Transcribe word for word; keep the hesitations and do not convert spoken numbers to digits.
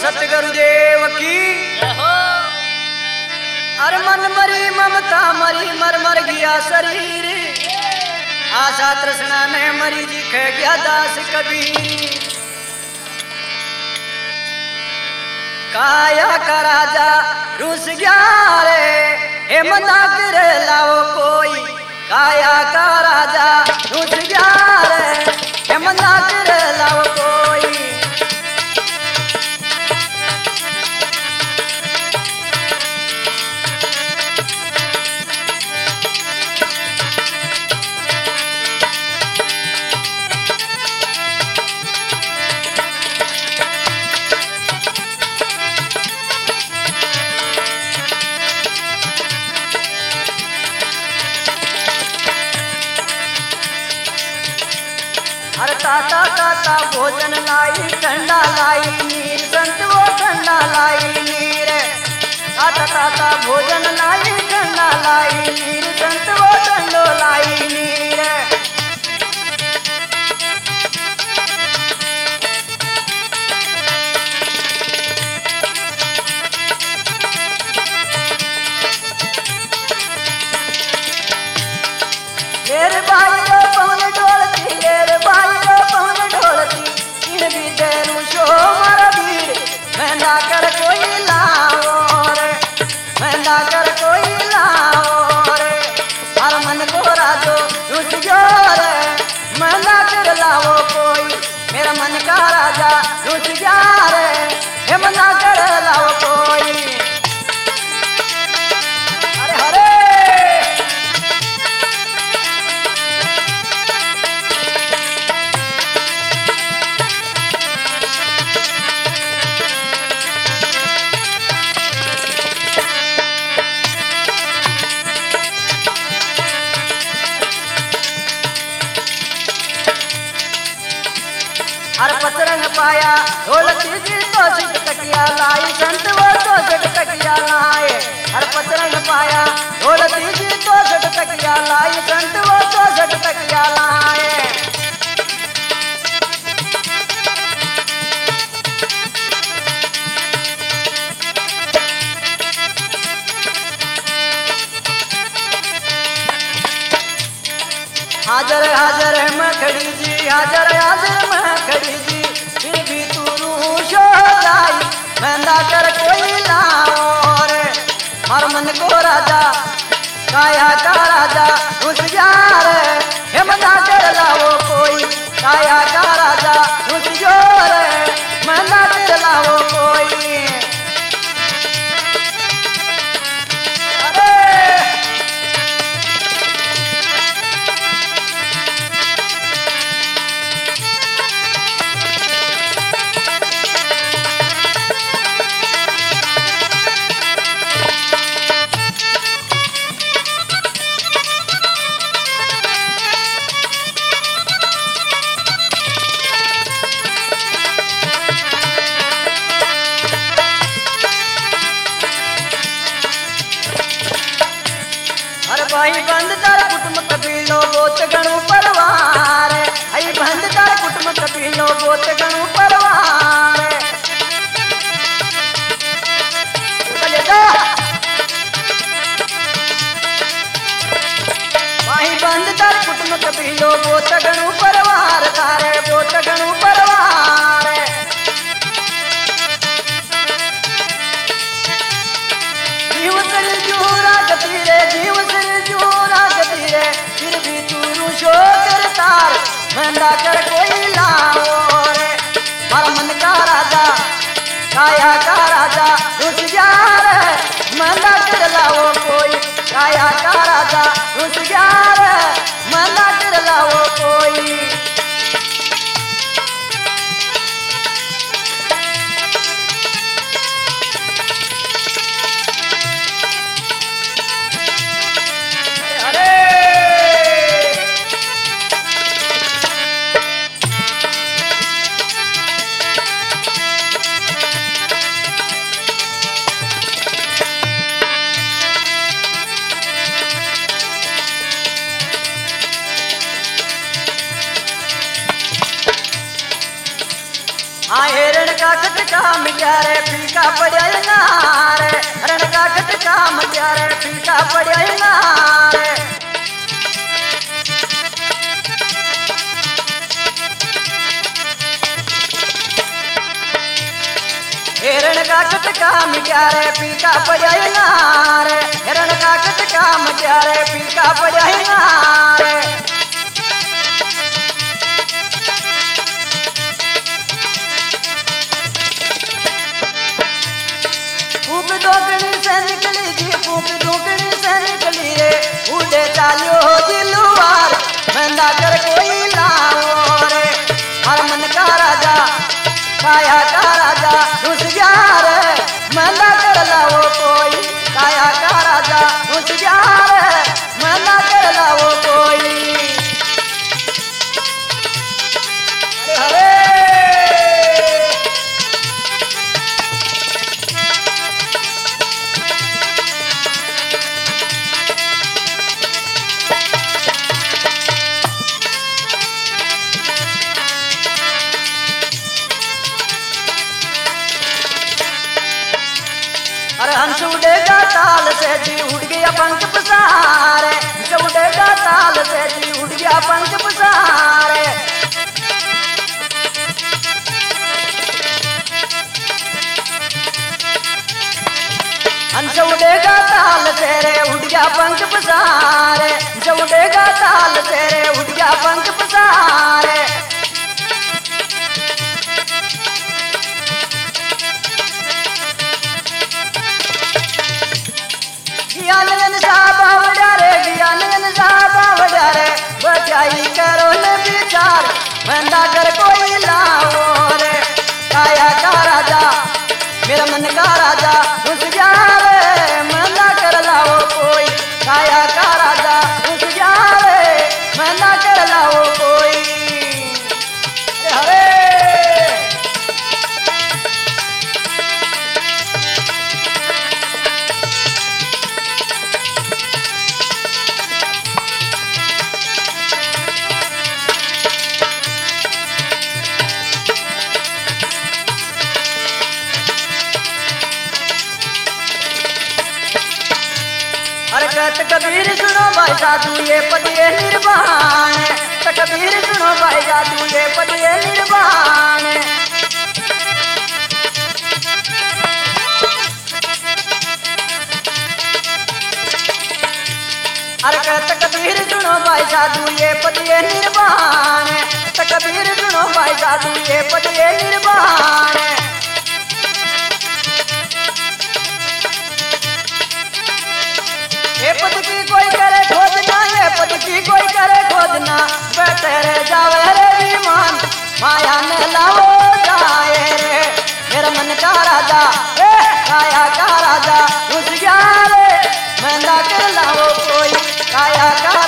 सतगुरुदेव की। अरे मन मरी ममता मरी मर मर गया शरीर, आशा तृष्णा ने मरी जी कह गया दास कबीर। काया का राजा रूस गया रे, हे मना कर लाओ कोई। काया का राजा रूस गया रे, हे मना कर लाओ कोई। हर ताता ताता भोजन लाई, ठंडा लाई नीर, संत वो ठंडा लाई नीर। ताता ताता भोजन लाई, ठंडा लाई नीर, संत वो ठंडो लाई नीर। लेर भाइयों पवन ढोलती, लेर भाइयों पवन ढोलती, इन भी देरू शो मारा वीर। महंगा कर कोई लाओ रे, महंगा कर कोई लाओ रे। हर मन को राजो रुस गयो रे, महंगा कर लाओ कोई। मेरा मन का राजा रुस गया रे, हे महंगा कर लाओ कोई। अरे हरे हर पचरंग पाया ढोलकी जी तो सिट तकिया लाई, संत वो तो सिट तकिया लाए। हर पचरंग पाया ढोलकी जी तो सिट तकिया लाई, संत वो तो सिट तकिया लाए। हाजर हाजर मैं खड़ी जी, हाजर हाजर मैं खड़ी जी, फिर भी तू रूस हो जाई। महंगा कर कोई लाओ रे, हर मन को राजा काया का राजा रुस गया रे, हे महंगा कर लाओ कोई। काया का राजा रुस गयो रे, महंगा कर लाओ कोई। अरे भाई बंद तार कुटुंब कबीलो बोत गणु परवार, आई बंद तार कुटुंब कबीलो बोत गणु परवार। भाई बंद तार कुटुंब कबीलो बोत गणु परवार, तारे बोत गणु परवार। जीव सर जूरा गति रे, जीव सर जूरा गति रे, फिर भी तू रूसो कर तार। महंगा कर कोई लाओ रे, हर मन का राजा काया का राजा रुस गया रे, महंगा कर लाओ कोई। काया का राजा रुस गया रे, महंगा कर लाओ कोई। का खटका मिट्या रे फीका पड़ा नारे, रण का खटका मिट्या रे फीका पड़ा नारे। हिरण का खटका मिट्या रे फीका पड़ा नारे, हिरण का खटका मिट्या रे फीका पड़ा नारे। फूक दोगनी से निकली जी, फूक दोगनी से निकली रे, उड़े चालियो दिलवार मंदा कर कोई लाओ रे। हर मन का राजा काया का राजा घुस गया रे, मंदा कर लाओ कोई काया का राजा घुस गया रे, मंदा कर लाओ कोई। अरे अरे हंस उड़ेगा ताल से जी उड़ गया पंख पसारे, हंस उड़ेगा ताल से जी उड़ गया पंख पसारे। हंस उड़ेगा ताल से रे उड़ गया पंख पसारे, हंस उड़ेगा ताल से रे उड़ गया पंख पसारे। ज्ञान सा बावड़ा रे, ज्ञान सा बावड़ा रे, बचाई करो न विचार मंदा कर कोई लाओ रे। काया का राजा मेरा मन का राजा घुस जा रे, मंदा कर लाओ कोई काया का राजा घुस जा रे, मंदा कर लाओ कोई। अरे अरे कहत कबीर सुनो भाई साधु ये पद ये निर्वाण, कबीर सुनो भाई साधु ये पद ये निर्वाण। अरे कहत कबीर सुनो भाई साधु ये पद ये निर्वाण, कबीर सुनो भाई साधु ये पद ये निर्वाण। ये पद की कोई करे खोजना, ये पद की कोई करे खोजना, बैठे रे जावे रे विमान माया में लाओ जाए रे। मेरा मन का राजा ए काया का राजा घुस गया रे, मंदा कर लाओ कोई काया का